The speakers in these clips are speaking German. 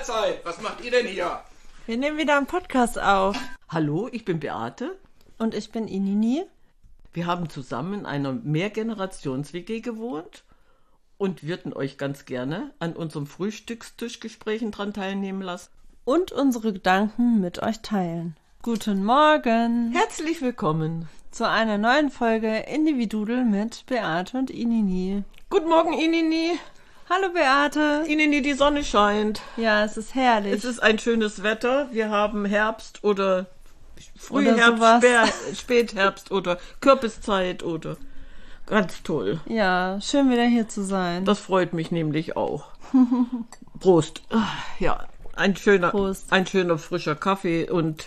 Mahlzeit! Was macht ihr denn hier? Wir nehmen wieder einen Podcast auf. Hallo, ich bin Beate. Und ich bin Inini. Wir haben zusammen in einer Mehrgenerations-WG gewohnt und würden euch ganz gerne an unserem Frühstückstischgesprächen dran teilnehmen lassen. Und unsere Gedanken mit euch teilen. Guten Morgen. Herzlich willkommen Zu einer neuen Folge Individudel mit Beate und Inini. Guten Morgen, Inini. Hallo Beate. Inini, die Sonne scheint. Ja, es ist herrlich. Es ist ein schönes Wetter. Wir haben Herbst oder Frühherbst, Spätherbst oder Kürbiszeit oder ganz toll. Ja, schön wieder hier zu sein. Das freut mich nämlich auch. Prost. Ja, ein schöner frischer Kaffee und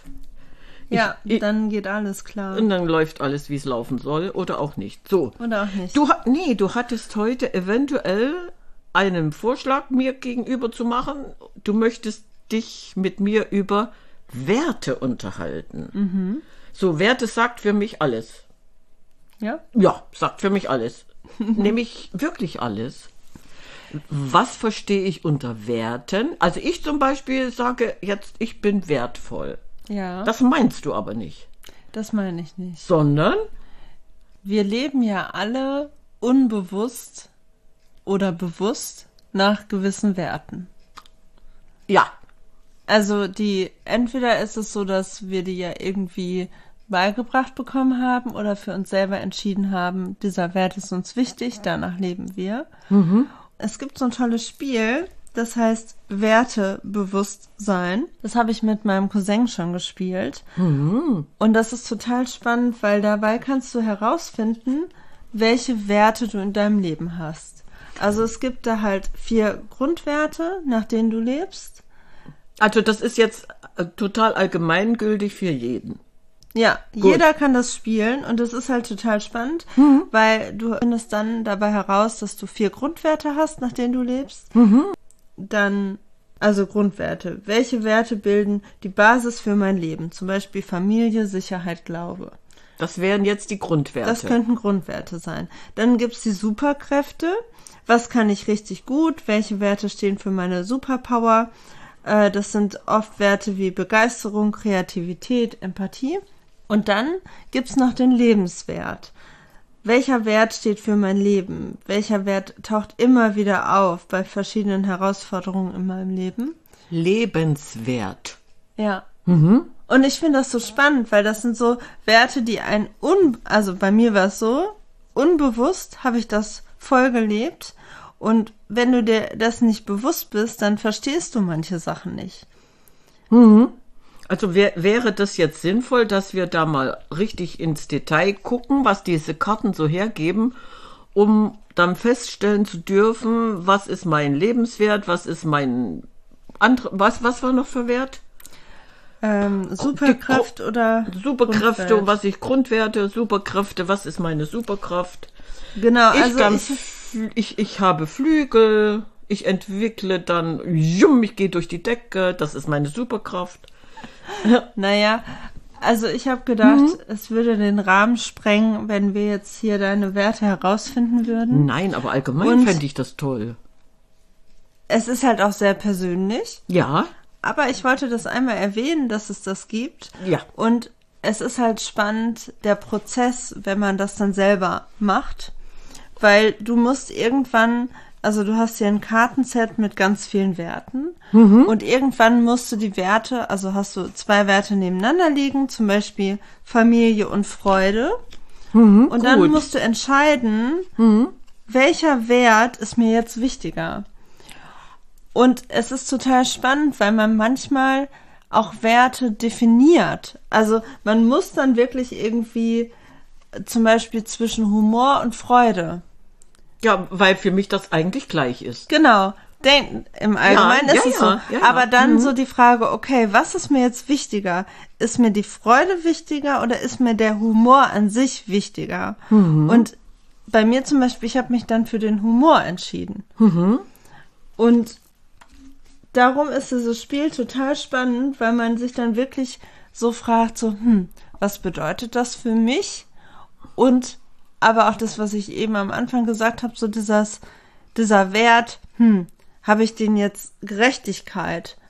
dann geht alles klar. Und dann läuft alles, wie es laufen soll oder auch nicht. So. Oder auch nicht. Du hattest heute eventuell einen Vorschlag mir gegenüber zu machen. Du möchtest dich mit mir über Werte unterhalten. Mhm. So, Werte sagt für mich alles. Ja? Ja, sagt für mich alles. Nämlich wirklich alles. Was verstehe ich unter Werten? Also ich zum Beispiel sage jetzt, ich bin wertvoll. Ja. Das meinst du aber nicht. Das meine ich nicht. Sondern? Wir leben ja alle unbewusst oder bewusst nach gewissen Werten. Ja. Also entweder ist es so, dass wir die ja irgendwie beigebracht bekommen haben oder für uns selber entschieden haben, dieser Wert ist uns wichtig, danach leben wir. Mhm. Es gibt so ein tolles Spiel, das heißt Wertebewusstsein. Das habe ich mit meinem Cousin schon gespielt. Mhm. Und das ist total spannend, weil dabei kannst du herausfinden, welche Werte du in deinem Leben hast. Also es gibt da halt 4 Grundwerte, nach denen du lebst. Also das ist jetzt total allgemeingültig für jeden. Ja, gut. Jeder kann das spielen und das ist halt total spannend, weil du findest dann dabei heraus, dass du 4 Grundwerte hast, nach denen du lebst. Mhm. Dann, also Grundwerte. Welche Werte bilden die Basis für mein Leben? Zum Beispiel Familie, Sicherheit, Glaube. Das wären jetzt die Grundwerte. Das könnten Grundwerte sein. Dann gibt's die Superkräfte. Was kann ich richtig gut? Welche Werte stehen für meine Superpower? Das sind oft Werte wie Begeisterung, Kreativität, Empathie. Und dann gibt's noch den Lebenswert. Welcher Wert steht für mein Leben? Welcher Wert taucht immer wieder auf bei verschiedenen Herausforderungen in meinem Leben? Lebenswert. Ja. Mhm. Und ich finde das so spannend, weil das sind so Werte, die also bei mir war es so, unbewusst habe ich das voll gelebt. Und wenn du dir das nicht bewusst bist, dann verstehst du manche Sachen nicht. Mhm. Also wäre das jetzt sinnvoll, dass wir da mal richtig ins Detail gucken, was diese Karten so hergeben, um dann feststellen zu dürfen, was ist mein Lebenswert, was ist mein was war noch für Wert? Superkraft oder Superkräfte, Grundwert. was ich Grundwerte, Superkräfte, was ist meine Superkraft? Genau, ich habe Flügel, ich entwickle dann, ich gehe durch die Decke, das ist meine Superkraft. Naja, also ich habe gedacht, es würde den Rahmen sprengen, wenn wir jetzt hier deine Werte herausfinden würden. Nein, aber allgemein fände ich das toll. Es ist halt auch sehr persönlich. Ja. Aber ich wollte das einmal erwähnen, dass es das gibt. Ja. Und es ist halt spannend, der Prozess, wenn man das dann selber macht. Weil du musst irgendwann, also du hast hier ein Kartenset mit ganz vielen Werten. Mhm. Und irgendwann musst du die Werte, also hast du 2 Werte nebeneinander liegen, zum Beispiel Familie und Freude. Mhm, und dann musst du entscheiden, welcher Wert ist mir jetzt wichtiger. Und es ist total spannend, weil man manchmal auch Werte definiert. Also man muss dann wirklich irgendwie zum Beispiel zwischen Humor und Freude. Ja, weil für mich das eigentlich gleich ist. Genau. Im Allgemeinen ist es so. Ja. Aber dann so die Frage, okay, was ist mir jetzt wichtiger? Ist mir die Freude wichtiger oder ist mir der Humor an sich wichtiger? Mhm. Und bei mir zum Beispiel, ich habe mich dann für den Humor entschieden. Mhm. Und darum ist dieses Spiel total spannend, weil man sich dann wirklich so fragt, so, was bedeutet das für mich? Und aber auch das, was ich eben am Anfang gesagt habe, so dieser Wert, habe ich den jetzt Gerechtigkeit?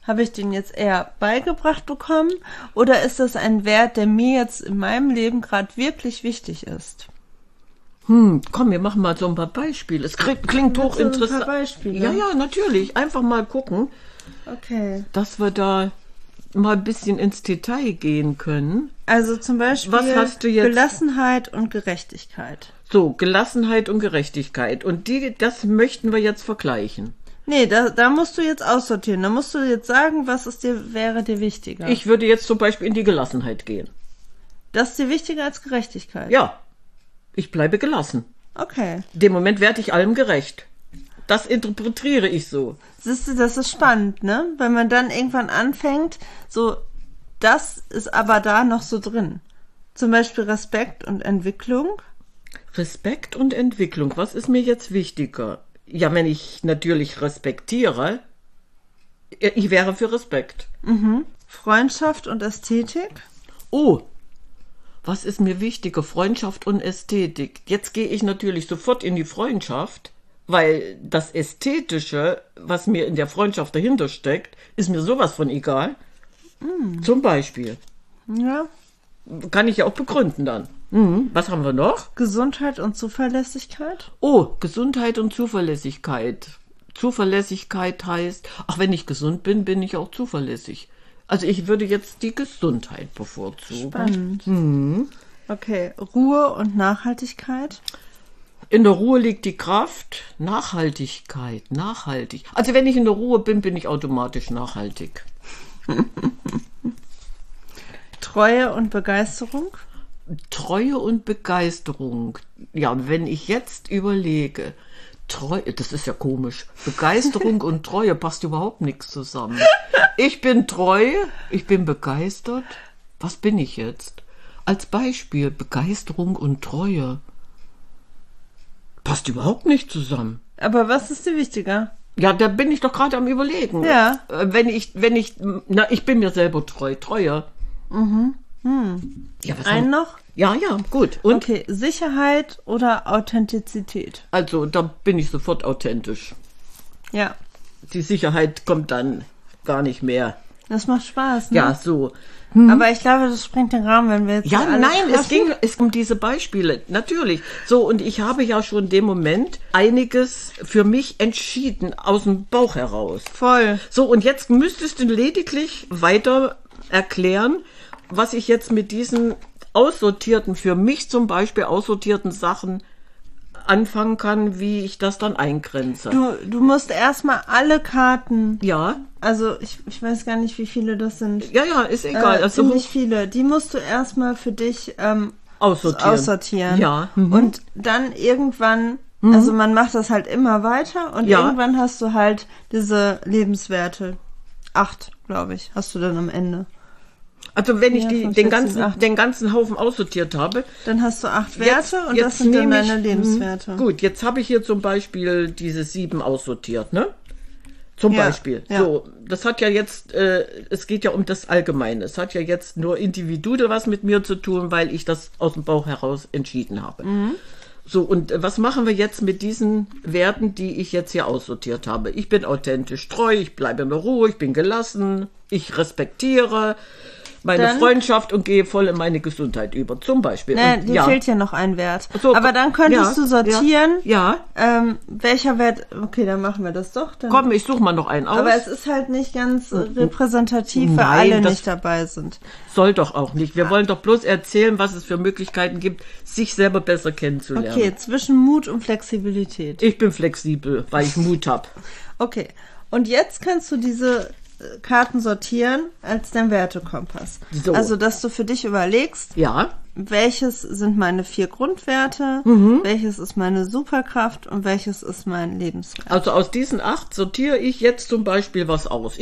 Habe ich den jetzt eher beigebracht bekommen oder ist das ein Wert, der mir jetzt in meinem Leben gerade wirklich wichtig ist? Komm, wir machen mal so ein paar Beispiele. Es klingt hochinteressant. So ein paar Beispiele? Ja, natürlich. Einfach mal gucken, dass wir da mal ein bisschen ins Detail gehen können. Also zum Beispiel Was hast du jetzt? Gelassenheit und Gerechtigkeit. So, Gelassenheit und Gerechtigkeit. Und das möchten wir jetzt vergleichen. Nee, da musst du jetzt aussortieren. Da musst du jetzt sagen, wäre dir wichtiger. Ich würde jetzt zum Beispiel in die Gelassenheit gehen. Das ist dir wichtiger als Gerechtigkeit? Ja, ich bleibe gelassen. Okay. In dem Moment werde ich allem gerecht. Das interpretiere ich so. Siehst du, das ist spannend, ne? Wenn man dann irgendwann anfängt, so, das ist aber da noch so drin. Zum Beispiel Respekt und Entwicklung. Respekt und Entwicklung, was ist mir jetzt wichtiger? Ja, wenn ich natürlich respektiere, ich wäre für Respekt. Freundschaft und Ästhetik. Oh, was ist mir wichtiger? Freundschaft und Ästhetik. Jetzt gehe ich natürlich sofort in die Freundschaft, weil das Ästhetische, was mir in der Freundschaft dahinter steckt, ist mir sowas von egal. Zum Beispiel. Ja. Kann ich ja auch begründen dann. Was haben wir noch? Gesundheit und Zuverlässigkeit. Oh, Gesundheit und Zuverlässigkeit. Zuverlässigkeit heißt, ach, wenn ich gesund bin, bin ich auch zuverlässig. Also ich würde jetzt die Gesundheit bevorzugen. Spannend. Okay, Ruhe und Nachhaltigkeit. In der Ruhe liegt die Kraft. Nachhaltigkeit, nachhaltig. Also wenn ich in der Ruhe bin, bin ich automatisch nachhaltig. Treue und Begeisterung. Treue und Begeisterung. Ja, wenn ich jetzt überlege, Treue, das ist ja komisch. Begeisterung und Treue passt überhaupt nichts zusammen. Ich bin treu, ich bin begeistert. Was bin ich jetzt? Als Beispiel, Begeisterung und Treue. Passt überhaupt nicht zusammen. Aber was ist dir wichtiger? Ja, da bin ich doch gerade am Überlegen. Ja. Ich bin mir selber treu, treuer. Ja, Einen noch? Ja, gut. Und? Okay, Sicherheit oder Authentizität? Also, da bin ich sofort authentisch. Ja. Die Sicherheit kommt dann gar nicht mehr. Das macht Spaß, ne? Ja, so. Aber ich glaube, das sprengt den Rahmen, wenn wir jetzt Ja, alle nein, es treffen. ging um diese Beispiele, natürlich. So, und ich habe ja schon in dem Moment einiges für mich entschieden, aus dem Bauch heraus. Voll. So, und jetzt müsstest du lediglich weiter erklären, was ich jetzt mit diesen aussortierten, für mich zum Beispiel aussortierten Sachen anfangen kann, wie ich das dann eingrenze. Du musst erstmal alle Karten, Ja, also ich weiß gar nicht, wie viele das sind. ja, ist egal. Also Ziemlich viele. Die musst du erstmal für dich aussortieren. Ja. Und dann irgendwann, also man macht das halt immer weiter und Ja. irgendwann hast du halt diese Lebenswerte. 8, glaube ich, hast du dann am Ende. Also wenn ich Ja, 5, den 6, 7, 8. ganzen Haufen aussortiert habe, Dann hast du 8 Werte und das sind dann nehme deine Lebenswerte. Gut, jetzt habe ich hier zum Beispiel diese 7 aussortiert, ne? Zum Ja, Beispiel. ja. So, das hat ja jetzt, es geht ja um das Allgemeine. Es hat ja jetzt nur individuell was mit mir zu tun, weil ich das aus dem Bauch heraus entschieden habe. So, und was machen wir jetzt mit diesen Werten, die ich jetzt hier aussortiert habe? Ich bin authentisch treu, ich bleibe in der Ruhe, ich bin gelassen, ich respektiere meine Dann- Freundschaft und gehe voll in meine Gesundheit über, zum Beispiel. Ne, Und, dir fehlt ja noch ein Wert. So, Aber dann könntest ja, du sortieren, Ja, welcher Wert, okay, dann machen wir das doch. Dann. komm, ich suche mal noch einen aus. Aber es ist halt nicht ganz repräsentativ, weil Nein, alle das- nicht dabei sind. Soll doch auch nicht. Wir wollen doch bloß erzählen, was es für Möglichkeiten gibt, sich selber besser kennenzulernen. Okay, zwischen Mut und Flexibilität. Ich bin flexibel, weil ich Mut habe. Okay, und jetzt kannst du diese Karten sortieren als dein Wertekompass. So. Also, dass du für dich überlegst, Ja, welches sind meine 4 Grundwerte, welches ist meine Superkraft und welches ist mein Lebenswert. also aus diesen 8 sortiere ich jetzt zum Beispiel was aus.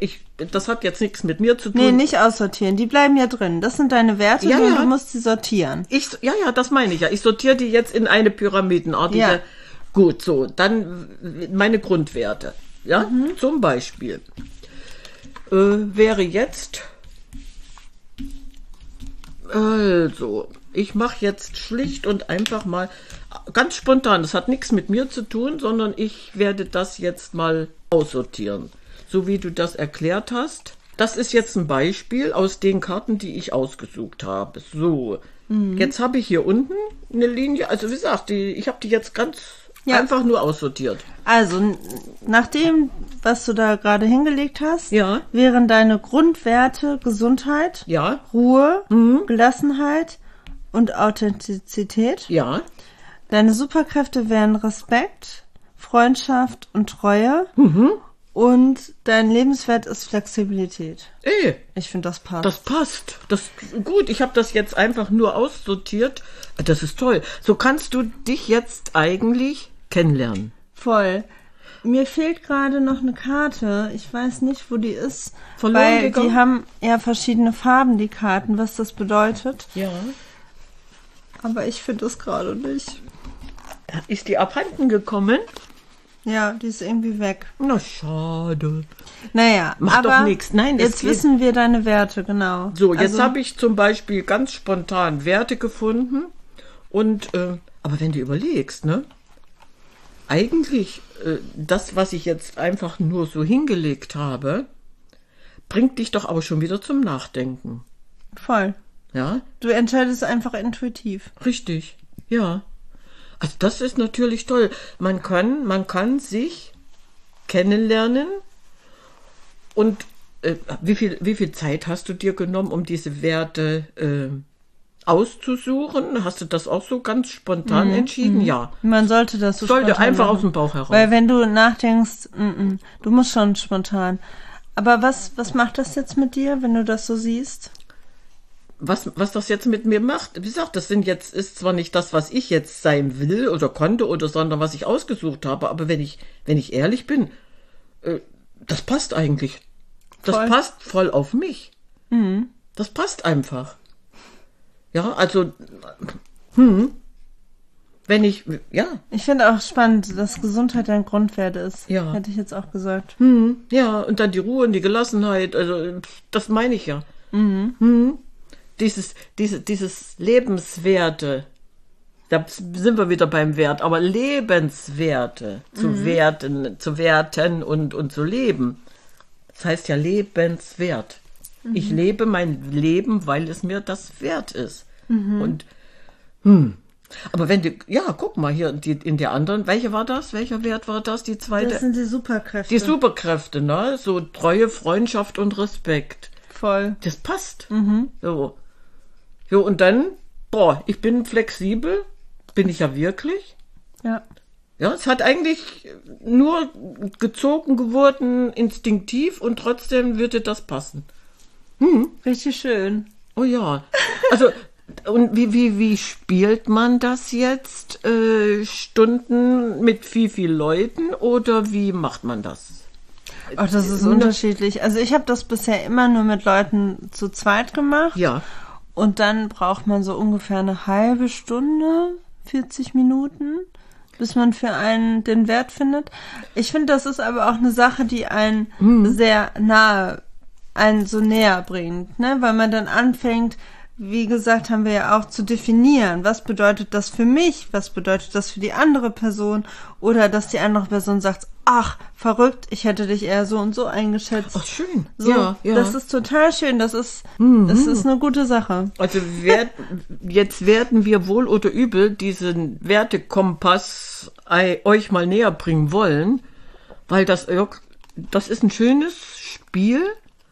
Das hat jetzt nichts mit mir zu tun. Nee, nicht aussortieren, die bleiben ja drin. Das sind deine Werte, Ja, nur ja. du musst sie sortieren. Das meine ich ja. Ich sortiere die jetzt in eine pyramidenartige. Ja. Gut, so, dann meine Grundwerte. Ja, zum Beispiel wäre jetzt, also, ich mache jetzt schlicht und einfach mal, ganz spontan, das hat nichts mit mir zu tun, sondern ich werde das jetzt mal aussortieren. so wie du das erklärt hast. Das ist jetzt ein Beispiel aus den Karten, die ich ausgesucht habe. So, jetzt habe ich hier unten eine Linie. Also wie gesagt, ich habe die jetzt ganz einfach nur aussortiert. Also, nach dem, was du da gerade hingelegt hast, Ja. wären deine Grundwerte Gesundheit, Ja, Ruhe, Gelassenheit und Authentizität. ja, Deine Superkräfte wären Respekt, Freundschaft und Treue. Und dein Lebenswert ist Flexibilität. Ich finde, das passt. das passt. Gut, ich habe das jetzt einfach nur aussortiert. Das ist toll. So kannst du dich jetzt eigentlich kennenlernen. Voll. Mir fehlt gerade noch eine Karte. Ich weiß nicht, wo die ist. Verloren weil gegangen? die haben ja verschiedene Farben, die Karten, was das bedeutet. Ja. Aber ich finde das gerade nicht. Ist die abhanden gekommen? Ja, die ist irgendwie weg. Na, schade. Naja, Macht aber doch nichts. Nein, es jetzt geht- wissen wir deine Werte, genau. So, jetzt Also, habe ich zum Beispiel ganz spontan Werte gefunden. Und, aber wenn du überlegst, ne? Eigentlich, das, was ich jetzt einfach nur so hingelegt habe, bringt dich doch aber schon wieder zum Nachdenken. voll. Ja? Du entscheidest einfach intuitiv. Richtig, ja. Also das ist natürlich toll. Man kann sich kennenlernen und wie viel Zeit hast du dir genommen, um diese Werte auszusuchen? Hast du das auch so ganz spontan entschieden? Ja. Man sollte das so Sollte spontan einfach machen. aus dem Bauch heraus. Weil wenn du nachdenkst, du musst schon spontan. Aber was macht das jetzt mit dir, wenn du das so siehst? Was das jetzt mit mir macht, wie gesagt, ist zwar nicht das, was ich jetzt sein will oder konnte sondern was ich ausgesucht habe, aber wenn ich ehrlich bin, das passt eigentlich. Das Voll. passt voll auf mich. Das passt einfach. Ja, also, wenn ich, Ich finde auch spannend, dass Gesundheit ein Grundwert ist. Ja. Hätte ich jetzt auch gesagt. ja, und dann die Ruhe und die Gelassenheit, also, das meine ich ja. Dieses Lebenswerte, da sind wir wieder beim Wert, aber Lebenswerte zu werten und zu leben. Das heißt ja lebenswert. Ich lebe mein Leben, weil es mir das wert ist. Und, aber wenn du, ja, guck mal hier, in der anderen, welcher Wert war das? Die zweite? Das sind die Superkräfte. Die Superkräfte, ne? So Treue, Freundschaft und Respekt. Voll. Das passt. So. Jo, und dann, ich bin flexibel, bin ich ja wirklich. Ja. Ja, es hat eigentlich nur gezogen geworden, instinktiv, und trotzdem würde das passen. Richtig schön. Oh ja. Also, und wie spielt man das jetzt? Stunden mit wie viel Leuten oder wie macht man das? Ach, das ist unterschiedlich. Also ich habe das bisher immer nur mit Leuten zu zweit gemacht. Ja. Und dann braucht man so ungefähr eine halbe Stunde, 40 Minuten, bis man für einen den Wert findet. Ich finde, das ist aber auch eine Sache, die einen sehr einen so näher bringt, ne? Weil man dann anfängt, wie gesagt, haben wir ja auch zu definieren, was bedeutet das für mich, was bedeutet das für die andere Person, oder dass die andere Person sagt, ach, verrückt, ich hätte dich eher so und so eingeschätzt. Ach, schön. So, ja. das ist total schön, das ist eine gute Sache. Also jetzt werden wir wohl oder übel diesen Wertekompass euch mal näher bringen wollen, weil das ist ein schönes Spiel,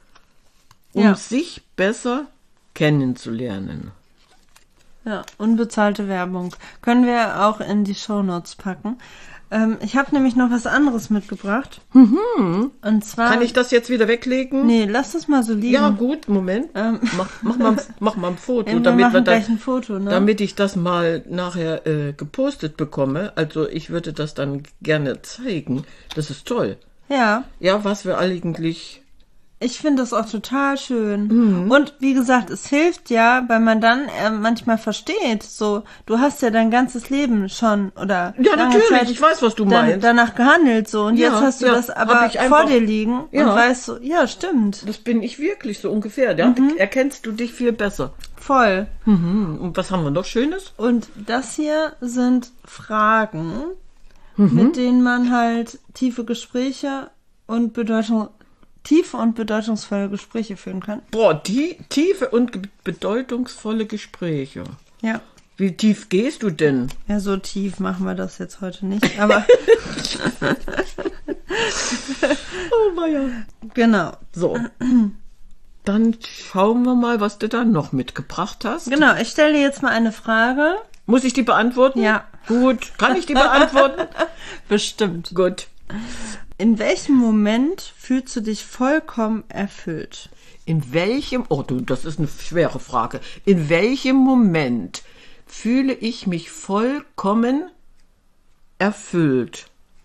um sich besser kennenzulernen. Ja, unbezahlte Werbung. Können wir auch in die Shownotes packen. Ich habe nämlich noch was anderes mitgebracht. Und zwar... Kann ich das jetzt wieder weglegen? Nee, lass das mal so liegen. Ja, gut, Moment. Mach mal ein Foto, Wir damit machen gleich ein Foto, ne? damit ich das mal nachher gepostet bekomme. Also ich würde das dann gerne zeigen. Das ist toll. Ja, Ja, was wir eigentlich... ich finde das auch total schön. Und wie gesagt, es hilft ja, weil man dann manchmal versteht, so, du hast ja dein ganzes Leben schon oder Ja, lange natürlich, Zeit ich weiß, was du meinst. danach gehandelt, so, und Ja, jetzt hast du ja, das hab aber ich einfach- vor dir liegen und Ja. weißt so, ja, stimmt, Das bin ich wirklich so ungefähr. Ja? Erkennst du dich viel besser. voll. Und was haben wir noch Schönes? Und das hier sind Fragen, mit denen man halt tiefe Gespräche und tiefe und bedeutungsvolle Gespräche führen kann. Boah, die tiefe und bedeutungsvolle Gespräche. Ja. Wie tief gehst du denn? Ja, so tief machen wir das jetzt heute nicht, aber Oh mein. genau. So. Dann schauen wir mal, was du da noch mitgebracht hast. Genau, ich stelle dir jetzt mal eine Frage. Muss ich die beantworten? Ja. Gut. Kann ich die beantworten? Bestimmt. Gut. In welchem Moment fühlst du dich vollkommen erfüllt? In welchem, oh du, das ist eine schwere Frage. In welchem Moment fühle ich mich vollkommen erfüllt?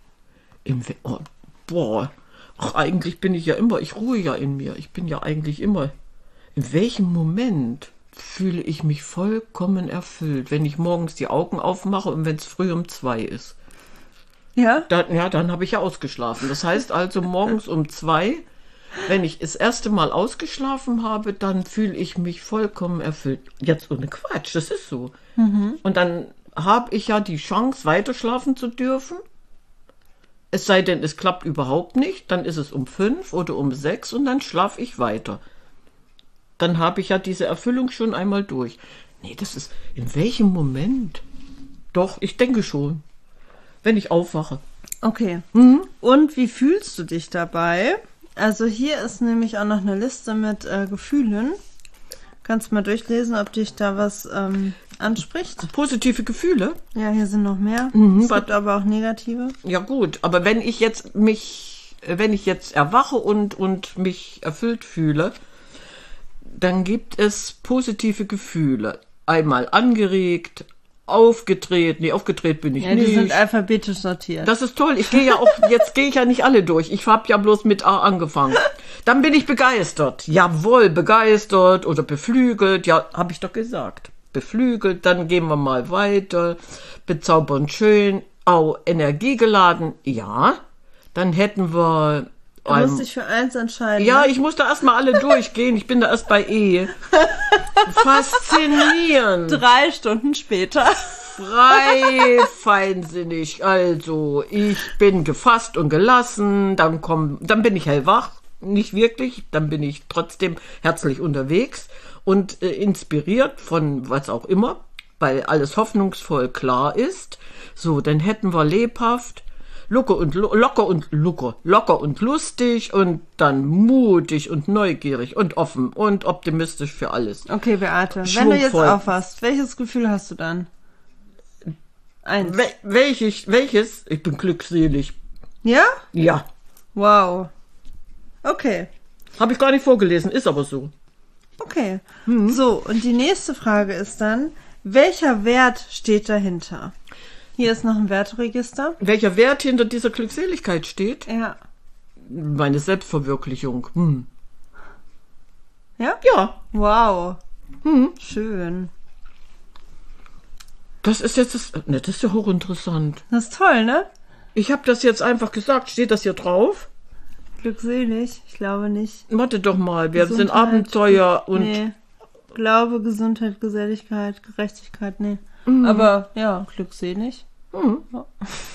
Ach, eigentlich bin ich ja immer, ich ruhe ja in mir. Ich bin ja eigentlich immer. In welchem Moment fühle ich mich vollkommen erfüllt? Wenn ich morgens die Augen aufmache und wenn es früh um 2 ist. Ja? Dann habe ich ja ausgeschlafen. Das heißt also morgens um 2, wenn ich das erste Mal ausgeschlafen habe, dann fühle ich mich vollkommen erfüllt. Jetzt ohne Quatsch, das ist so. Und dann habe ich ja die Chance, weiter schlafen zu dürfen. Es sei denn, es klappt überhaupt nicht, dann ist es um 5 oder um 6 und dann schlafe ich weiter. Dann habe ich ja diese Erfüllung schon einmal durch. Nee, das ist, in welchem Moment? Doch, ich denke schon. Wenn ich aufwache. Okay. Und wie fühlst du dich dabei? Also hier ist nämlich auch noch eine Liste mit Gefühlen. Kannst mal durchlesen, ob dich da was anspricht. Positive Gefühle? Ja, hier sind noch mehr. Es gibt aber auch negative. Ja gut, aber wenn ich jetzt erwache und mich erfüllt fühle, dann gibt es positive Gefühle. Einmal angeregt, aufgedreht. Nee, aufgedreht bin ich Ja, nicht. die sind alphabetisch sortiert. Das ist toll. Jetzt gehe ich ja nicht alle durch. Ich habe ja bloß mit A angefangen. Dann bin ich begeistert. Jawohl, begeistert oder beflügelt. Ja, habe ich doch gesagt. Beflügelt, dann gehen wir mal weiter. Bezaubernd schön. Energiegeladen. Ja. Dann hätten wir... Du musst dich für eins entscheiden. Ja, ne? ich muss da erstmal alle durchgehen. Ich bin da erst bei E. Faszinierend. 3 Stunden später. Frei, feinsinnig. Also, ich bin gefasst und gelassen. Dann bin ich hellwach. Nicht wirklich. Dann bin ich trotzdem herzlich unterwegs und inspiriert von was auch immer, weil alles hoffnungsvoll klar ist. So, dann hätten wir lebhaft, locker und lustig und dann mutig und neugierig und offen und optimistisch für alles. Okay, Beate, wenn du jetzt Schwungvoll. aufwachst, welches Gefühl hast du dann? 1. Welches? Ich bin glückselig. Ja? Ja. Wow. Okay. Habe ich gar nicht vorgelesen, ist aber so. Okay. So, und die nächste Frage ist dann, welcher Wert steht dahinter? Hier ist noch ein Werteregister. Welcher Wert hinter dieser Glückseligkeit steht? Ja. Meine Selbstverwirklichung. Ja? Ja. Wow. Schön. Das ist jetzt das ist ja hochinteressant. Das ist toll, ne? Ich habe das jetzt einfach gesagt. Steht das hier drauf? Glückselig? Ich glaube nicht. Warte doch mal. Wir sind Gesundheit. Abenteuer und... Nee. Glaube, Gesundheit, Geselligkeit, Gerechtigkeit, nee. Aber ja, glückselig. Ja.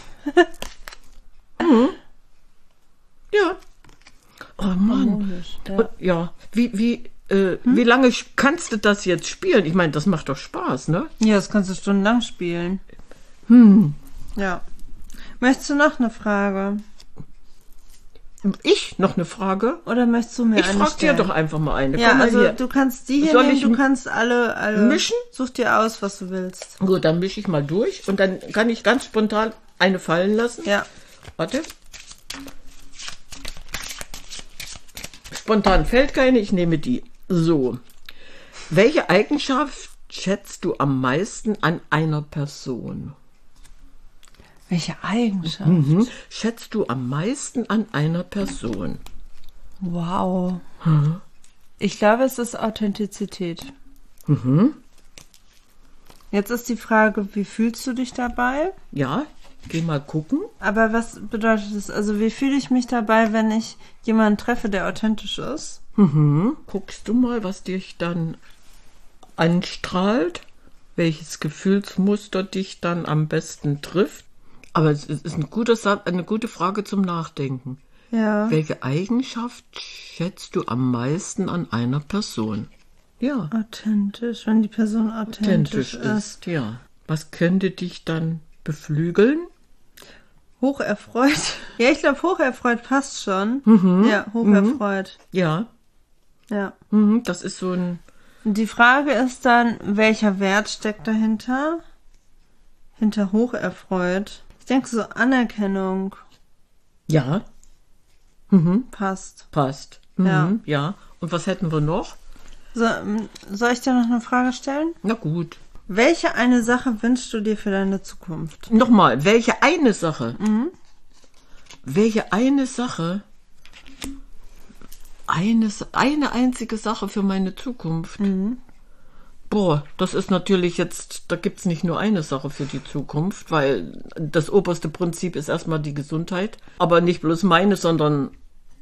Ja. Oh Mann. Harmonisch, ja. Und, ja. Wie lange kannst du das jetzt spielen? Ich meine, das macht doch Spaß, ne? Ja, das kannst du stundenlang spielen. Ja. Möchtest du noch eine Frage? Ich noch eine Frage? Oder möchtest du mir Ich eine frag dir stellen? doch einfach mal eine. Ja, Komm mal also hier. du kannst die hier Soll nehmen, ich du kannst alle mischen? Such dir aus, was du willst. Gut, dann mische ich mal durch und dann kann ich ganz spontan eine fallen lassen. Ja. Warte. Spontan fällt keine, ich nehme die. So. Welche Eigenschaft schätzt du am meisten an einer Person? Welche Eigenschaft? Schätzt du am meisten an einer Person? Wow. Ich glaube, es ist Authentizität. Jetzt ist die Frage, wie fühlst du dich dabei? Ja, geh mal gucken. Aber was bedeutet das? Also wie fühle ich mich dabei, wenn ich jemanden treffe, der authentisch ist? Guckst du mal, was dich dann anstrahlt? Welches Gefühlsmuster dich dann am besten trifft? Aber es ist eine gute Frage zum Nachdenken. Ja. Welche Eigenschaft schätzt du am meisten an einer Person? Ja, Authentisch, wenn die Person authentisch ist. ja. Was könnte dich dann beflügeln? Hocherfreut. Ja, ich glaube, hocherfreut passt schon. Ja, hocherfreut. Ja, Ja. das ist so ein... Und die Frage ist dann, welcher Wert steckt dahinter? Hinter hocherfreut. Ich denke, so Anerkennung Ja, passt. passt. Ja. Ja. Und was hätten wir noch? So, soll ich dir noch eine Frage stellen? Na gut. Welche eine Sache wünschst du dir für deine Zukunft? Nochmal, welche eine Sache? Welche eine Sache? Eine einzige Sache für meine Zukunft. Boah, das ist natürlich jetzt, da gibt's nicht nur eine Sache für die Zukunft, weil das oberste Prinzip ist erstmal die Gesundheit. Aber nicht bloß meine, sondern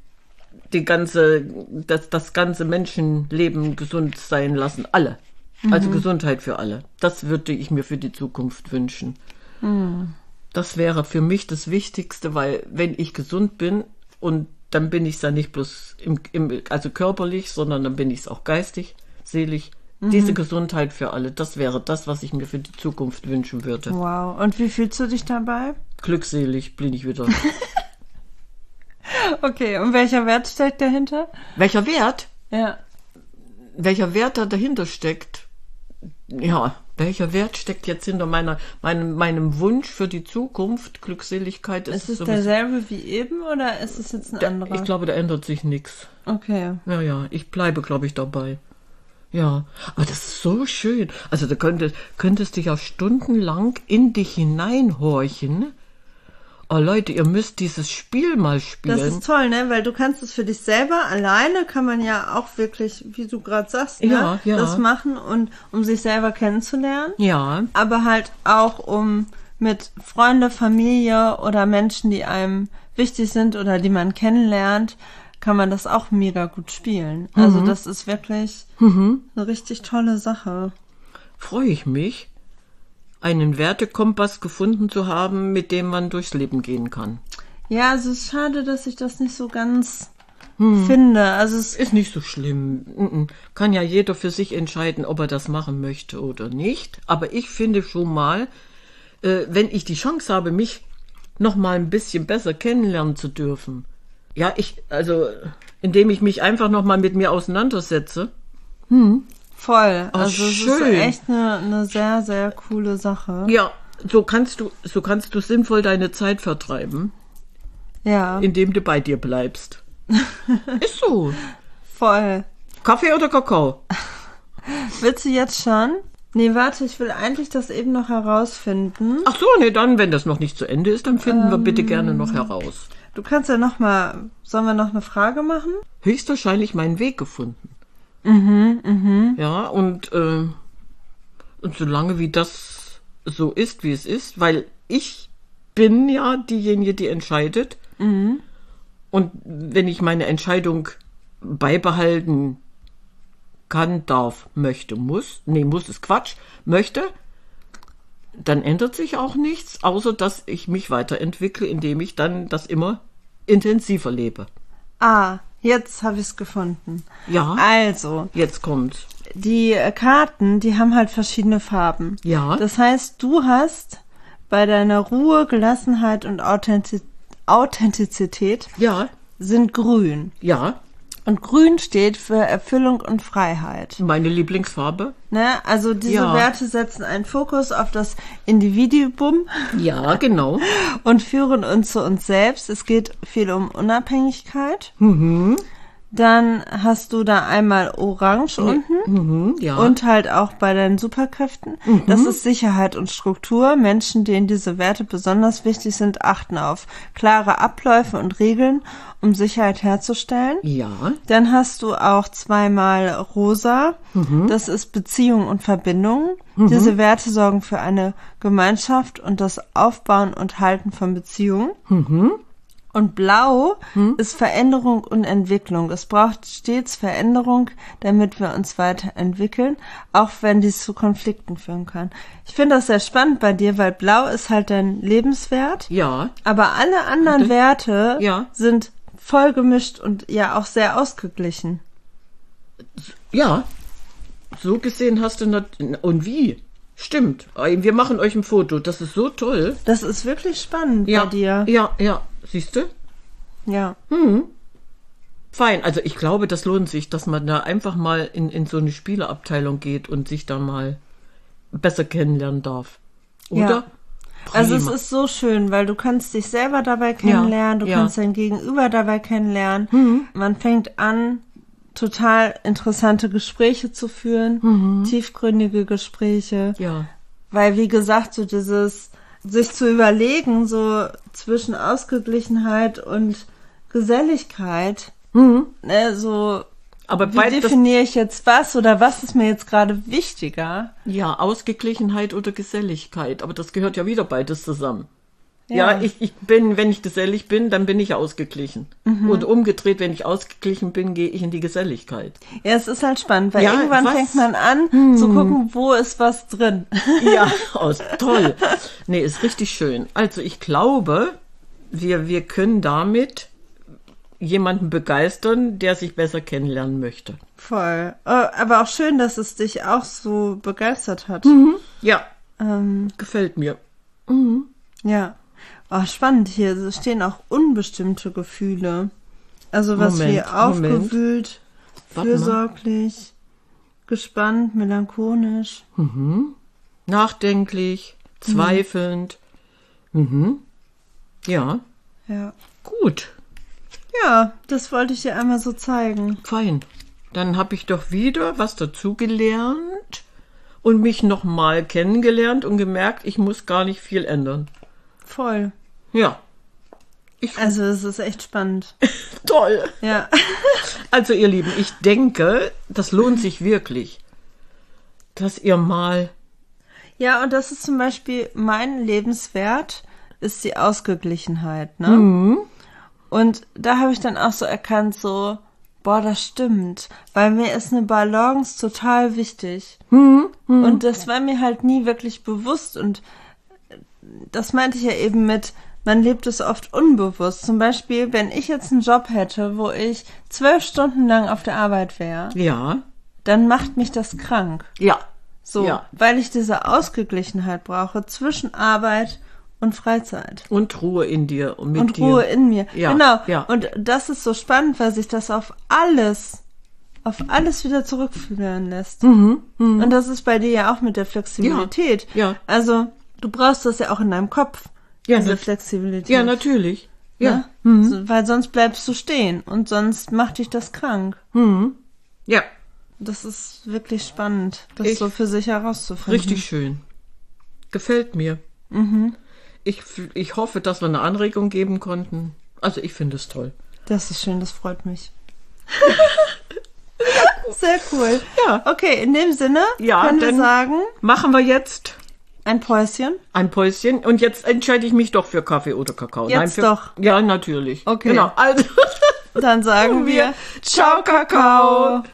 das ganze Menschenleben gesund sein lassen. Alle. Also Gesundheit für alle. Das würde ich mir für die Zukunft wünschen. Das wäre für mich das Wichtigste, weil wenn ich gesund bin, und dann bin ich es ja nicht bloß also körperlich, sondern dann bin ich es auch geistig, seelisch. Diese Gesundheit für alle, das wäre das, was ich mir für die Zukunft wünschen würde. Wow. Und wie fühlst du dich dabei? Glückselig bin ich wieder. Okay, und welcher Wert steckt dahinter? Welcher Wert? Ja. Welcher Wert da dahinter steckt? Ja, welcher Wert steckt jetzt hinter meinem Wunsch für die Zukunft? Glückseligkeit Ist es derselbe wie eben oder ist es jetzt ein anderer? Ich glaube, da ändert sich nichts. Okay. Ja, ich bleibe, glaube ich, dabei. Ja, aber das ist so schön. Also da könntest du ja stundenlang in dich hineinhorchen. Oh Leute, ihr müsst dieses Spiel mal spielen. Das ist toll, ne? Weil du kannst es für dich selber, alleine kann man ja auch wirklich, wie du gerade sagst, ne? Ja. Das machen, und um sich selber kennenzulernen. Ja. Aber halt auch, um mit Freunde, Familie oder Menschen, die einem wichtig sind oder die man kennenlernt, kann man das auch mega gut spielen. Also das ist wirklich eine richtig tolle Sache. Freue ich mich, einen Wertekompass gefunden zu haben, mit dem man durchs Leben gehen kann. Ja, also es ist schade, dass ich das nicht so ganz finde. Also es Ist nicht so schlimm. Kann ja jeder für sich entscheiden, ob er das machen möchte oder nicht. Aber ich finde schon mal, wenn ich die Chance habe, mich noch mal ein bisschen besser kennenlernen zu dürfen. Ja, indem ich mich einfach noch mal mit mir auseinandersetze. voll. Oh, Also es schön. ist echt eine sehr, sehr coole Sache. Ja, so kannst du sinnvoll deine Zeit vertreiben, Ja, indem du bei dir bleibst. Ist so. voll. Kaffee oder Kakao? Willst du jetzt schon? Nee, warte, ich will eigentlich das eben noch herausfinden. Ach so, nee, dann, wenn das noch nicht zu Ende ist, dann finden wir bitte gerne noch heraus. Du kannst ja noch mal, sollen wir noch eine Frage machen? Höchstwahrscheinlich meinen Weg gefunden. Ja, und solange wie das so ist, wie es ist, weil ich bin ja diejenige, die entscheidet. Und wenn ich meine Entscheidung beibehalten kann, darf, möchte, muss ist Quatsch, möchte, dann ändert sich auch nichts, außer dass ich mich weiterentwickle, indem ich dann das immer intensiver lebe. Ah, jetzt habe ich es gefunden. Ja, Also, jetzt kommt's. die Karten, die haben halt verschiedene Farben. Ja. Das heißt, du hast bei deiner Ruhe, Gelassenheit und Authentizität Ja, sind grün. ja, Und grün steht für Erfüllung und Freiheit. meine Lieblingsfarbe. Ne? Also diese Ja. Werte setzen einen Fokus auf das Individuum Ja, genau. und führen uns zu uns selbst. Es geht viel um Unabhängigkeit. Dann hast du da einmal Orange unten Ja. und halt auch bei deinen Superkräften. Das ist Sicherheit und Struktur. Menschen, denen diese Werte besonders wichtig sind, achten auf klare Abläufe und Regeln, um Sicherheit herzustellen. Ja, Dann hast du auch zweimal Rosa. Das ist Beziehung und Verbindung. Diese Werte sorgen für eine Gemeinschaft und das Aufbauen und Halten von Beziehungen. Und Blau ist Veränderung und Entwicklung. Es braucht stets Veränderung, damit wir uns weiterentwickeln, auch wenn dies zu Konflikten führen kann. Ich finde das sehr spannend bei dir, weil Blau ist halt dein Lebenswert, ja, aber alle anderen Werte Ja. sind voll gemischt und ja auch sehr ausgeglichen. Ja, so gesehen hast du... Und wie? Stimmt. Wir machen euch ein Foto. Das ist so toll. Das ist wirklich spannend Ja, bei dir. ja. Siehst du? Ja. Fein. Also ich glaube, das lohnt sich, dass man da einfach mal in so eine Spieleabteilung geht und sich da mal besser kennenlernen darf. Oder? Ja. Also es Prima. ist so schön, weil du kannst dich selber dabei kennenlernen, du ja. kannst dein Gegenüber dabei kennenlernen. Man fängt an, total interessante Gespräche zu führen, tiefgründige Gespräche. Ja. Weil, wie gesagt, so dieses sich zu überlegen, so zwischen Ausgeglichenheit und Geselligkeit, ne, so Aber wie beides, definiere ich jetzt was oder was ist mir jetzt gerade wichtiger? ja, Ausgeglichenheit oder Geselligkeit. Aber das gehört ja wieder beides zusammen. Ja, ich bin, wenn ich gesellig bin, dann bin ich ausgeglichen. Und umgedreht, wenn ich ausgeglichen bin, gehe ich in die Geselligkeit. Ja, es ist halt spannend, weil Ja, irgendwann was? fängt man an zu gucken, wo ist was drin. Ja, toll. Nee, ist richtig schön. Also ich glaube, wir können damit jemanden begeistern, der sich besser kennenlernen möchte. Voll. Aber auch schön, dass es dich auch so begeistert hat. Ja, gefällt mir. Ja. Oh, spannend hier. Stehen auch unbestimmte Gefühle. Also was wie aufgewühlt, Warte mal. fürsorglich, gespannt, melancholisch. Nachdenklich, zweifelnd. Ja, Ja. gut. Ja, das wollte ich dir einmal so zeigen. Fein. Dann habe ich doch wieder was dazugelernt und mich nochmal kennengelernt und gemerkt, ich muss gar nicht viel ändern. Voll. Ja. Also es ist echt spannend. Toll. Ja. Also ihr Lieben, ich denke, das lohnt sich wirklich, dass ihr mal... Ja, und das ist zum Beispiel mein Lebenswert, ist die Ausgeglichenheit, ne? Und da habe ich dann auch so erkannt, so, boah, das stimmt. Weil mir ist eine Balance total wichtig. Und das war mir halt nie wirklich bewusst. Und das meinte ich ja eben mit, man lebt es oft unbewusst. Zum Beispiel, wenn ich jetzt einen Job hätte, wo ich 12 Stunden lang auf der Arbeit wäre, Ja. dann macht mich das krank. Ja. So, Ja. weil ich diese Ausgeglichenheit brauche zwischen Arbeit und Freizeit. Und Ruhe in dir und mit Und dir. Ruhe in mir. Ja, Genau. ja. Und das ist so spannend, weil sich das auf alles wieder zurückführen lässt. Und das ist bei dir ja auch mit der Flexibilität. Ja. Also, du brauchst das ja auch in deinem Kopf, Ja, diese nat- Flexibilität. Ja, natürlich. Ja. Ne? So, weil sonst bleibst du stehen und sonst macht dich das krank. Ja. Das ist wirklich spannend, das Ich- so für sich herauszufinden. Richtig schön. Gefällt mir. Ich hoffe, dass wir eine Anregung geben konnten. Also ich finde es toll. Das ist schön, das freut mich. Sehr cool. Ja. Okay, in dem Sinne Ja, können wir dann- sagen, Machen wir jetzt ein Päuschen. ein Päuschen und jetzt entscheide ich mich doch für Kaffee oder Kakao. Jetzt für, doch. Ja, natürlich. Okay. Genau. Also Dann sagen wir Ciao, Kakao.